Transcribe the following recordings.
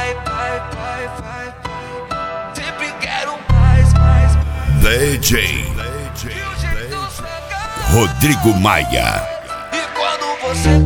Sempre quero mais. DJ Rodrigo Maia. E quando você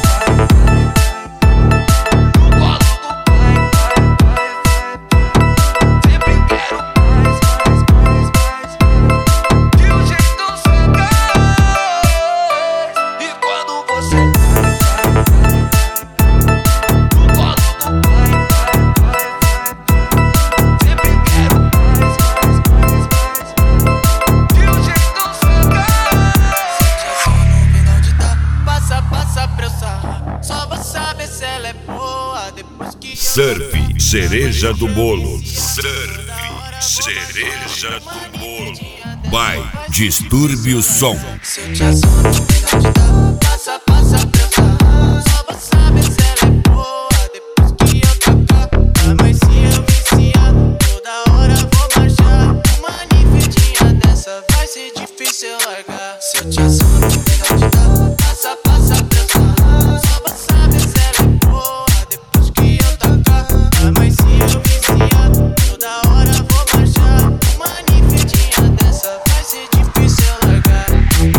Surf, cereja do bolo. Surf, cereja do bolo. By Distúrbio Som. Se eu te assomo no final de dar, passa pra eu usar. Só vou saber se ela é boa depois que eu tocar. Mas se eu viciar, toda hora vou marchar. Uma nifidinha dessa vai ser difícil eu largar. Se eu te assomo no final de dar, passa pra eu usar. Só vou saber se ela é boa depois que eu tocar. Mas se eu viciar, toda hora vou marchar. Uma nifidinha dessa vai ser difícil eu largar.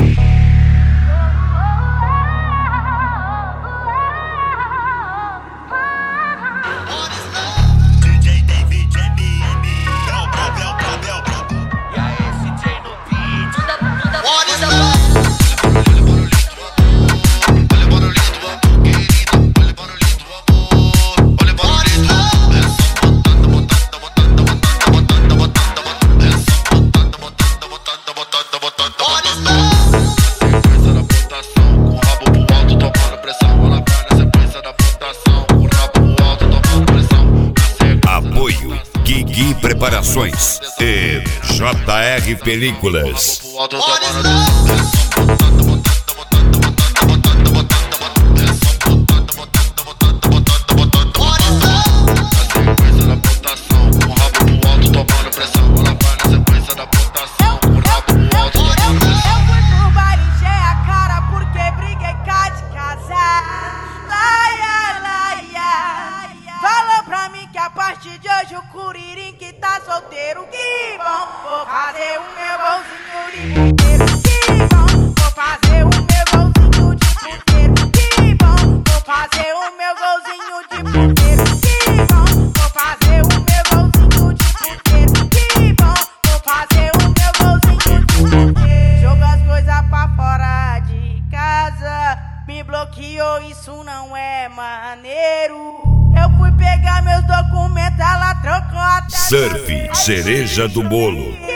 DJ David JBM. E aí, CJ no beat. What is love? Apoio Guigui Preparações e JR Películas. A partir de hoje o Curirim que tá solteiro, que bom. Vou fazer o meu golzinho de puteiro, que bom. Vou fazer o meu golzinho de puteiro, que bom. Vou fazer o meu golzinho de puteiro, que bom. Vou fazer o meu golzinho de puteiro, que bom. Vou fazer o meu golzinho de puteiro. Joga as coisas pra fora de casa, me bloqueou, isso não é maneiro. Eu fui pegar meus documentos, ela trocou até. Surf, cereja do bolo.